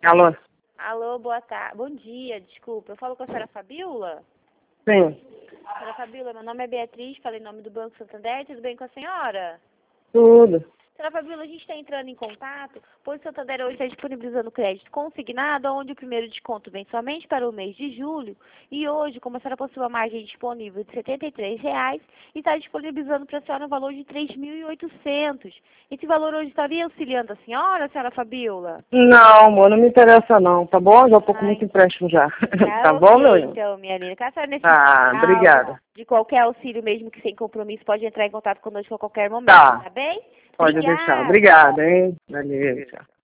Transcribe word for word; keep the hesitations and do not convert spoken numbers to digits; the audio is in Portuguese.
Alô? Alô, boa tarde. Bom dia, desculpa. Eu falo com a senhora Fabiola? Sim. Senhora Fabiola, meu nome é Beatriz, falei em nome do Banco Santander. Tudo bem com a senhora? Tudo. Senhora Fabiola, a gente está entrando em contato, pois o Santander hoje está disponibilizando crédito consignado, onde o primeiro desconto vem somente para o mês de julho. E hoje, como a senhora possui uma margem disponível de setenta e três reais, está disponibilizando para a senhora um valor de três mil e oitocentos. Esse valor hoje estaria auxiliando a senhora, senhora Fabiola? Não, amor, não me interessa não, tá bom? Já tô com Ai, muito empréstimo já. tá Tá bom, meu ok, lindo? então, minha linda. Caso a senhora Tá, necessitar obrigada. de qualquer auxílio, mesmo que sem compromisso, pode entrar em contato conosco a qualquer momento, Tá, tá bem? pode deixar. Obrigada. Obrigada, hein? Valeu, tchau.